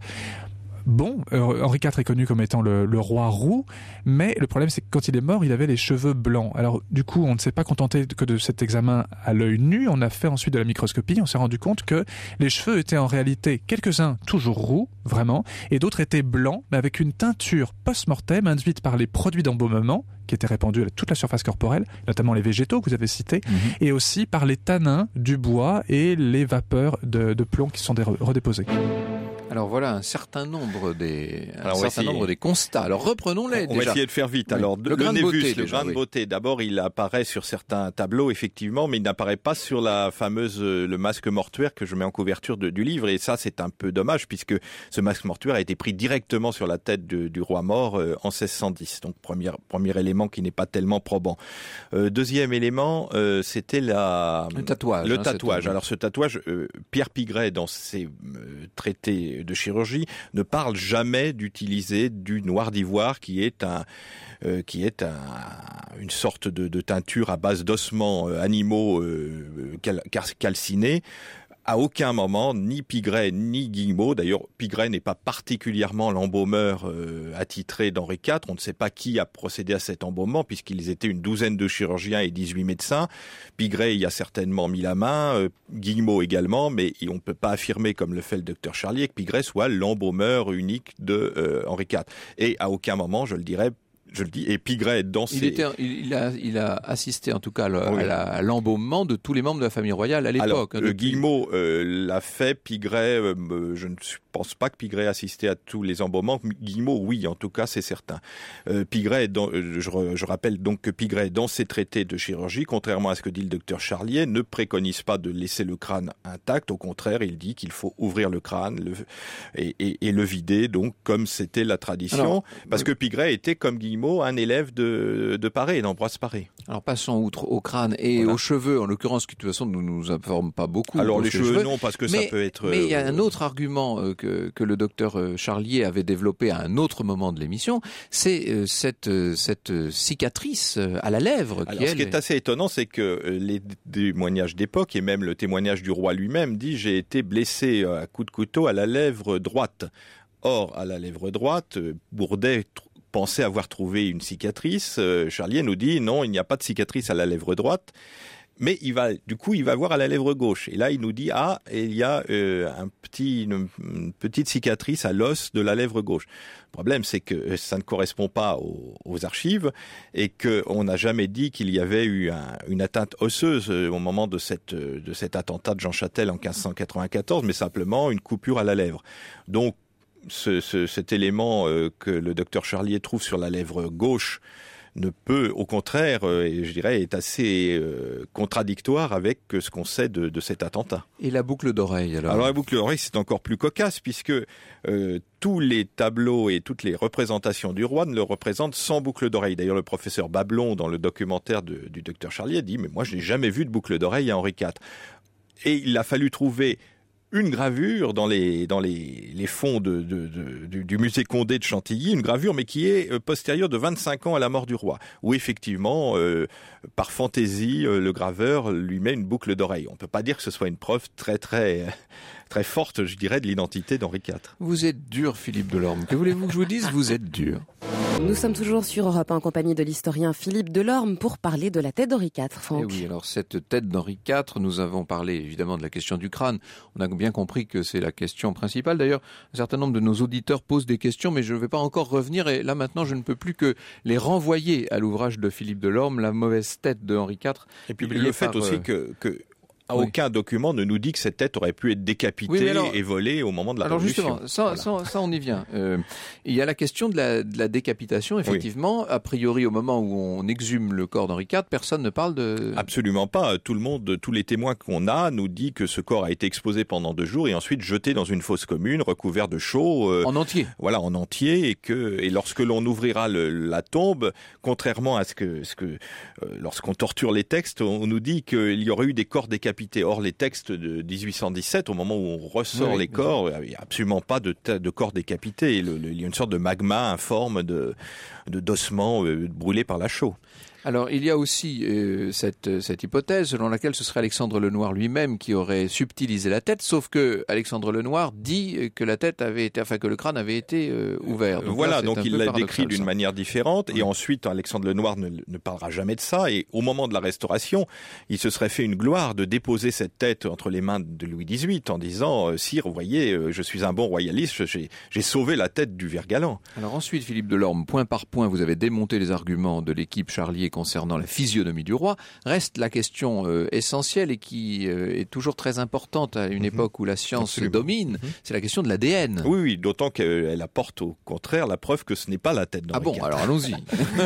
Bon, euh, Henri quatre est connu comme étant le, le roi roux, mais le problème c'est que quand il est mort, il avait les cheveux blancs. Alors du coup, on ne s'est pas contenté que de cet examen à l'œil nu, on a fait ensuite de la microscopie, on s'est rendu compte que les cheveux étaient en réalité quelques-uns toujours roux, vraiment, et d'autres étaient blancs, mais avec une teinture post-mortem induite par les produits d'embaumement, qui étaient répandus à toute la surface corporelle, notamment les végétaux que vous avez cités, mmh. et aussi par les tanins du bois et les vapeurs de, de plomb qui sont redéposées. Alors voilà un certain nombre des, un Alors, certain nombre des constats. Alors reprenons-les. On déjà. va essayer de faire vite. Oui. Alors le, le grain de beauté, névus, le déjà, grain de oui. beauté. D'abord, il apparaît sur certains tableaux effectivement, mais il n'apparaît pas sur la fameuse le masque mortuaire que je mets en couverture de, du livre. Et ça, c'est un peu dommage puisque ce masque mortuaire a été pris directement sur la tête de, du roi mort euh, en seize cent dix. Donc premier premier élément qui n'est pas tellement probant. Euh, deuxième élément, euh, c'était la le tatouage. Le hein, tatouage. Alors ce tatouage, euh, Pierre Pigray dans ses euh, traités de chirurgie ne parle jamais d'utiliser du noir d'ivoire qui est un euh, qui est un, une sorte de, de teinture à base d'ossements euh, animaux euh, cal, calcinés. À aucun moment, ni Pigray ni Guillemot, d'ailleurs Pigray n'est pas particulièrement l'embaumeur euh, attitré d'Henri quatre, on ne sait pas qui a procédé à cet embaumement puisqu'ils étaient une douzaine de chirurgiens et dix-huit médecins. Pigray y a certainement mis la main, euh, Guillemot également, mais on ne peut pas affirmer comme le fait le docteur Charlier que Pigray soit l'embaumeur unique de euh, Henri quatre. Et à aucun moment, je le dirais, je le dis, et Pigray dans ses... Il, était, il, il, a, il a assisté en tout cas le, oui. à, la, à l'embaumement de tous les membres de la famille royale à l'époque. Alors, hein, Guillemot euh, l'a fait, Pigray, euh, je ne pense pas que Pigray assistait à tous les embaumements. Guillemot, oui, en tout cas, c'est certain. Euh, Pigray, dans, je, je rappelle donc que Pigray, dans ses traités de chirurgie, contrairement à ce que dit le docteur Charlier, ne préconise pas de laisser le crâne intact. Au contraire, il dit qu'il faut ouvrir le crâne le, et, et, et le vider, donc comme c'était la tradition. Alors, parce euh... que Pigray était, comme Guillemot, un élève de, de Paré, d'Ambroise Paré. Alors passons outre au crâne et voilà. aux cheveux, en l'occurrence, qui de toute façon ne nous informe pas beaucoup. Alors les cheveux, cheveux, non, parce que mais, ça peut être... Mais il y a un autre argument euh, que, que le docteur Charlier avait développé à un autre moment de l'émission, c'est euh, cette, euh, cette cicatrice à la lèvre. Qui, Alors elle, ce qui est assez étonnant, c'est que les témoignages d'époque, et même le témoignage du roi lui-même, dit « j'ai été blessé à coups de couteau à la lèvre droite ». Or, à la lèvre droite, Bourdet pensait avoir trouvé une cicatrice. Euh, Charlier nous dit non, il n'y a pas de cicatrice à la lèvre droite, mais il va, du coup, il va voir à la lèvre gauche. Et là, il nous dit ah, il y a euh, un petit, une, une petite cicatrice à l'os de la lèvre gauche. Le problème, c'est que ça ne correspond pas aux, aux archives et qu'on n'a jamais dit qu'il y avait eu un, une atteinte osseuse au moment de cette, de cet attentat de Jean Châtel en quinze cent quatre-vingt-quatorze, mais simplement une coupure à la lèvre. Donc ce, ce, cet élément euh, que le docteur Charlier trouve sur la lèvre gauche ne peut, au contraire, euh, et je dirais, est assez euh, contradictoire avec ce qu'on sait de, de cet attentat. Et la boucle d'oreille, alors Alors la boucle d'oreille, c'est encore plus cocasse, puisque euh, tous les tableaux et toutes les représentations du roi ne le représentent sans boucle d'oreille. D'ailleurs, le professeur Bablon, dans le documentaire de, du docteur Charlier, dit « Mais moi, je n'ai jamais vu de boucle d'oreille à Henri quatre ». Et il a fallu trouver une gravure dans les dans les, les fonds de, de, de, du, du musée Condé de Chantilly, une gravure mais qui est euh, postérieure de vingt-cinq ans à la mort du roi, où effectivement, euh, par fantaisie, euh, le graveur lui met une boucle d'oreille. On ne peut pas dire que ce soit une preuve très très très forte, je dirais, de l'identité d'Henri quatre. Vous êtes dur, Philippe Delorme. Que voulez-vous que je vous dise? Vous êtes dur. Nous sommes toujours sur Europe un en compagnie de l'historien Philippe Delorme pour parler de la tête d'Henri quatre, Franck. Et oui, alors cette tête d'Henri quatre, nous avons parlé évidemment de la question du crâne. On a bien compris que c'est la question principale. D'ailleurs, un certain nombre de nos auditeurs posent des questions, mais je ne vais pas encore revenir. Et là, maintenant, je ne peux plus que les renvoyer à l'ouvrage de Philippe Delorme, La mauvaise tête de Henri quatre. Et puis le fait par, aussi euh... que... que... Oui. Aucun document ne nous dit que cette tête aurait pu être décapitée oui, alors, et volée au moment de la alors Révolution. Alors justement, ça, voilà. ça, ça on y vient. Euh, il y a la question de la, de la décapitation, effectivement. Oui. A priori, au moment où on exhume le corps d'Henri quatre, personne ne parle de... Absolument pas. Tout le monde, tous les témoins qu'on a nous dit que ce corps a été exposé pendant deux jours et ensuite jeté dans une fosse commune, recouvert de chaux. Euh, en entier. Voilà, en entier. Et que, et lorsque l'on ouvrira le, la tombe, contrairement à ce que, ce que euh, lorsqu'on torture les textes, on nous dit qu'il y aurait eu des corps décapités. Or, les textes de dix-huit cent dix-sept, au moment où on ressort oui, les corps, il n'y a absolument pas de, de corps décapités. Le, le, il y a une sorte de magma informe de, de d'ossements euh, brûlés par la chaux. Alors, il y a aussi euh, cette, cette hypothèse selon laquelle ce serait Alexandre Lenoir lui-même qui aurait subtilisé la tête, sauf que Alexandre Lenoir dit que la tête avait été, enfin que le crâne avait été euh, ouvert. Donc voilà, là, donc il l'a décrit d'une ça. manière différente, oui. Et ensuite Alexandre Lenoir ne, ne parlera jamais de ça, et au moment de la Restauration, il se serait fait une gloire de déposer cette tête entre les mains de Louis dix-huit en disant « Sire, vous voyez, je suis un bon royaliste, j'ai, j'ai sauvé la tête du Vert-Galant ». Alors ensuite, Philippe Delorme, point par point, vous avez démonté les arguments de l'équipe Charlier concernant la physionomie du roi. Reste la question euh, essentielle et qui euh, est toujours très importante à une mmh. époque où la science Absolument. domine, mmh. c'est la question de l'A D N. Oui, oui, d'autant qu'elle apporte au contraire la preuve que ce n'est pas la tête d'Henri quatre. Ah bon, alors allons-y.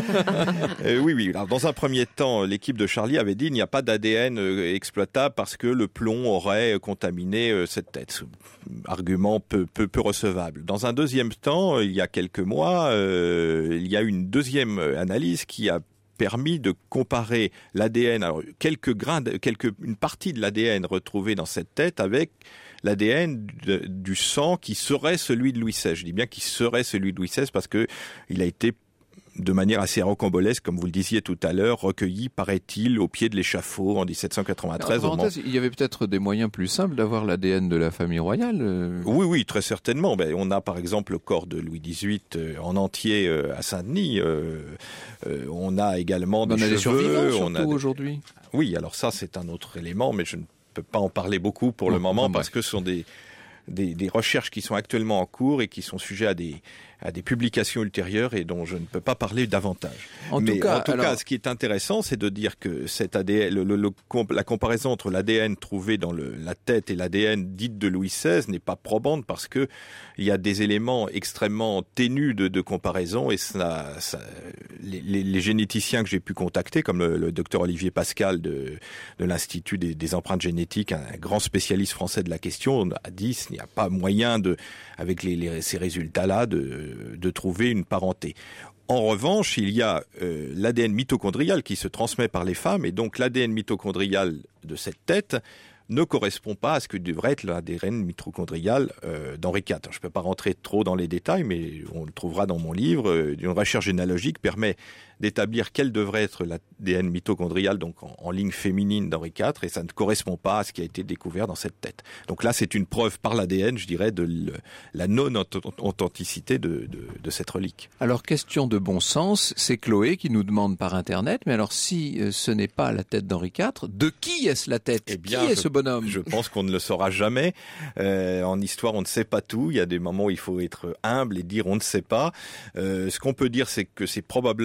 euh, oui, oui. Alors, dans un premier temps, l'équipe de Charlier avait dit qu'il n'y a pas d'A D N euh, exploitable parce que le plomb aurait contaminé euh, cette tête. Argument peu, peu, peu recevable. Dans un deuxième temps, il y a quelques mois, euh, il y a une deuxième analyse qui a permis de comparer l'A D N, alors quelques grains, de, quelques, une partie de l'A D N retrouvée dans cette tête avec l'A D N de, du sang qui serait celui de Louis seize. Je dis bien qu'il serait celui de Louis seize parce que il a été de manière assez rocambolesque, comme vous le disiez tout à l'heure, recueilli, paraît-il, au pied de l'échafaud en dix-sept cent quatre-vingt-treize. En parenthèse, il y avait peut-être des moyens plus simples d'avoir l'A D N de la famille royale. Euh... Oui, oui, très certainement. Ben, on a par exemple le corps de Louis dix-huit euh, en entier euh, à Saint-Denis. Euh, euh, on a également des on a cheveux. Des survivants, surtout on a des... aujourd'hui. Oui, alors ça c'est un autre élément, mais je ne peux pas en parler beaucoup pour non, le moment non, parce que ce sont des, des, des recherches qui sont actuellement en cours et qui sont sujets à des à des publications ultérieures et dont je ne peux pas parler davantage. En Mais tout cas, en tout alors... cas, ce qui est intéressant, c'est de dire que cet A D N, le, le, le, la comparaison entre l'A D N trouvé dans le, la tête et l'A D N dite de Louis seize n'est pas probante parce que il y a des éléments extrêmement ténus de, de comparaison et ça, ça, les, les, les généticiens que j'ai pu contacter, comme le, le docteur Olivier Pascal de, de l'Institut des, des empreintes génétiques, un grand spécialiste français de la question, a dit qu'il n'y a pas moyen de, avec les, les, ces résultats-là, de de trouver une parenté. En revanche, il y a euh, l'A D N mitochondrial qui se transmet par les femmes et donc l'A D N mitochondrial de cette tête ne correspond pas à ce que devrait être l'A D N mitochondrial euh, d'Henri quatre. Alors, je ne peux pas rentrer trop dans les détails, mais on le trouvera dans mon livre. Euh, une recherche généalogique permet d'établir quel devrait être l'A D N mitochondrial, donc en, en ligne féminine d'Henri quatre, et ça ne correspond pas à ce qui a été découvert dans cette tête. Donc là, c'est une preuve par l'A D N, je dirais, de le, la non-authenticité de, de, de cette relique. Alors, question de bon sens, c'est Chloé qui nous demande par Internet, mais alors si euh, ce n'est pas la tête d'Henri quatre, de qui est-ce la tête ? Eh bien, Qui est je, ce bonhomme ? Je pense qu'on ne le saura jamais. Euh, en histoire, on ne sait pas tout. Il y a des moments où il faut être humble et dire on ne sait pas. Euh, ce qu'on peut dire, c'est que c'est probablement une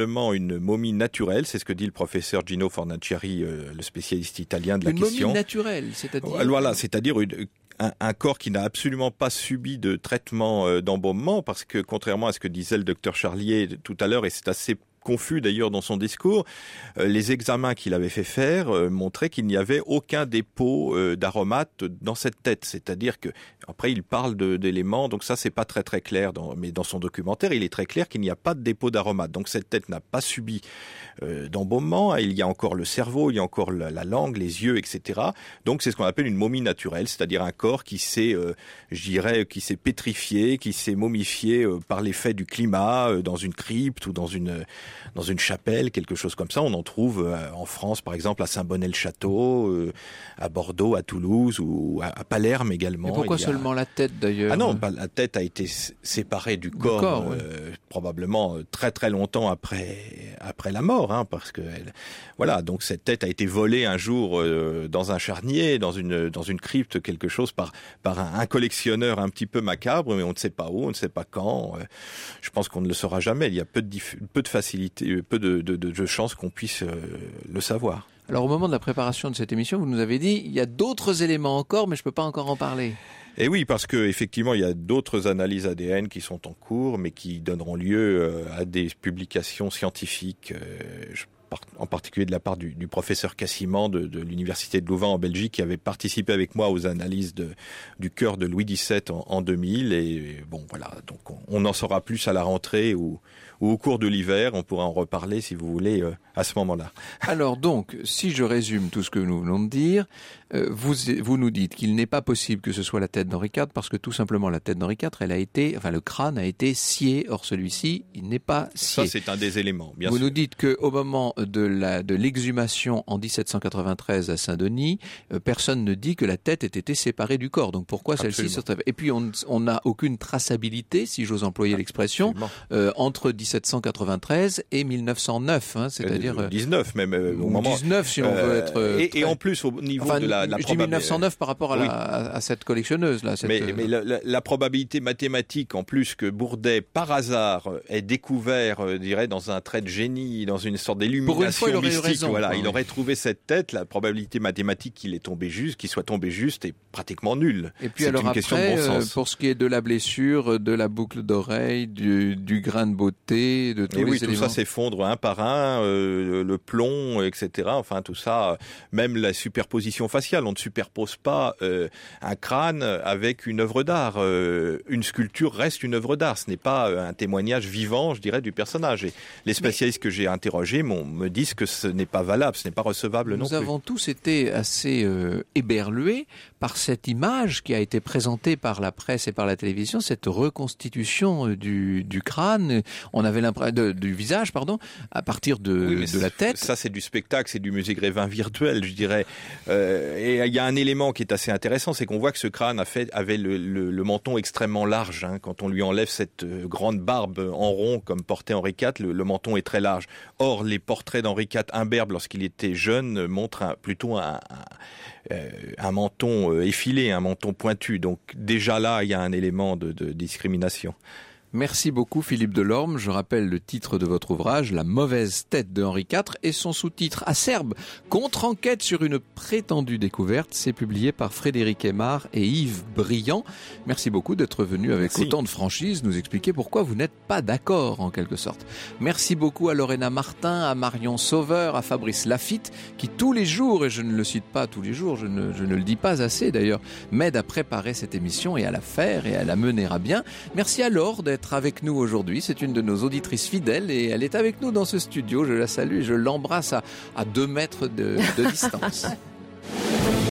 une momie naturelle, c'est ce que dit le professeur Gino Fornaciari, euh, le spécialiste italien de la une question. Une momie naturelle, c'est-à-dire Voilà, c'est-à-dire une, un, un corps qui n'a absolument pas subi de traitement euh, d'embaumement, parce que contrairement à ce que disait le docteur Charlier tout à l'heure, et c'est assez confus d'ailleurs dans son discours, euh, les examens qu'il avait fait faire euh, montraient qu'il n'y avait aucun dépôt euh, d'aromates dans cette tête. C'est-à-dire que, après il parle de, d'éléments, donc ça c'est pas très très clair, dans, mais dans son documentaire il est très clair qu'il n'y a pas de dépôt d'aromates. Donc cette tête n'a pas subi euh, d'embaumement, il y a encore le cerveau, il y a encore la, la langue, les yeux, et cetera. Donc c'est ce qu'on appelle une momie naturelle, c'est-à-dire un corps qui s'est, euh, je dirais, qui s'est pétrifié, qui s'est momifié euh, par l'effet du climat, euh, dans une crypte ou dans une dans une chapelle, quelque chose comme ça. On en trouve euh, en France, par exemple, à Saint-Bonnet-le-Château, euh, à Bordeaux, à Toulouse ou à, à Palerme également. Et pourquoi a... seulement la tête, d'ailleurs? Ah non, la tête a été séparée du corps, corps euh, oui. probablement très très longtemps après après la mort, hein, parce que elle... voilà. Donc cette tête a été volée un jour euh, dans un charnier, dans une dans une crypte, quelque chose par par un, un collectionneur un petit peu macabre, mais on ne sait pas où, on ne sait pas quand. Euh, je pense qu'on ne le saura jamais. Il y a peu de diff... peu de facilité, peu de, de, de, de chances qu'on puisse euh, le savoir. Alors au moment de la préparation de cette émission, vous nous avez dit il y a d'autres éléments encore, mais je peux pas encore en parler. Et oui, parce que effectivement, il y a d'autres analyses A D N qui sont en cours, mais qui donneront lieu à des publications scientifiques. Je en particulier de la part du, du professeur Cassiman de, de l'université de Louvain en Belgique, qui avait participé avec moi aux analyses de, du cœur de Louis dix-sept en, en deux mille. Et bon, voilà, donc on, on en saura plus à la rentrée ou, ou au cours de l'hiver. On pourra en reparler, si vous voulez, euh, à ce moment-là. Alors donc, si je résume tout ce que nous venons de dire, euh, vous, vous nous dites qu'il n'est pas possible que ce soit la tête d'Henri quatre, parce que tout simplement la tête d'Henri quatre, elle a été, enfin le crâne a été scié. Or celui-ci, il n'est pas scié. Ça, c'est un des éléments, bien vous sûr. Nous dites qu'au moment de la de l'exhumation en dix-sept cent quatre-vingt-treize à Saint-Denis, euh, personne ne dit que la tête ait été séparée du corps. Donc pourquoi celle-ci se... Et puis on n'a aucune traçabilité, si j'ose employer l'expression, euh, entre dix-sept cent quatre-vingt-treize et mille neuf cent neuf, hein, c'est-à-dire euh, dix-neuf même euh, au ou moment dix-neuf si on euh, veut être. Euh, et, très... et en plus au niveau enfin, de la, de la je dis mille neuf cent neuf par rapport à, oui. la, à, à cette collectionneuse là. Cette... Mais, mais la, la, la probabilité mathématique en plus que Bourdet par hasard ait découvert, euh, dirais dans un trait de génie, dans une sorte d'illumination mystique, raison, voilà, quoi, il oui. aurait trouvé cette tête. La probabilité mathématique qu'il est tombé juste, qu'il soit tombé juste, est pratiquement nulle. Et puis c'est alors une après, question de bon sens. euh, pour ce qui est de la blessure, de la boucle d'oreille, du, du grain de beauté, de tous et les oui, éléments. tout ça s'effondre un par un, euh, le plomb, et cetera. Enfin, tout ça, même la superposition faciale. On ne superpose pas euh, un crâne avec une œuvre d'art. Euh, une sculpture reste une œuvre d'art. Ce n'est pas un témoignage vivant, je dirais, du personnage. Et les spécialistes Mais... que j'ai interrogés me disent que ce n'est pas valable, ce n'est pas recevable Nous non plus. Nous avons tous été assez euh, éberlués par cette image qui a été présentée par la presse et par la télévision, cette reconstitution du, du crâne, on avait l'impression du visage, pardon, à partir de, oui, de la tête. Ça, c'est du spectacle, c'est du musée Grévin virtuel, je dirais. Euh, et il y a un élément qui est assez intéressant, c'est qu'on voit que ce crâne a fait, avait le, le, le menton extrêmement large. Hein. Quand on lui enlève cette grande barbe en rond, comme portait Henri quatre, le, le menton est très large. Or, les portraits d'Henri quatre imberbe, lorsqu'il était jeune, montrent un, plutôt un, un, un menton effilé, un menton pointu. Donc déjà là, il y a un élément de, de discrimination. Merci beaucoup Philippe Delorme. Je rappelle le titre de votre ouvrage, La mauvaise tête de Henri quatre, et son sous-titre Acerbe, contre-enquête sur une prétendue découverte. C'est publié par Frédéric Aymar et Yves Briand. Merci beaucoup d'être venu avec Merci. autant de franchise nous expliquer pourquoi vous n'êtes pas d'accord en quelque sorte. Merci beaucoup à Lorena Martin, à Marion Sauveur, à Fabrice Lafitte, qui tous les jours, et je ne le cite pas tous les jours, je ne, je ne le dis pas assez d'ailleurs, m'aident à préparer cette émission et à la faire et à la mener à bien. Merci à Laure d'être avec nous aujourd'hui. C'est une de nos auditrices fidèles et elle est avec nous dans ce studio. Je la salue et je l'embrasse à, à deux mètres de, de distance.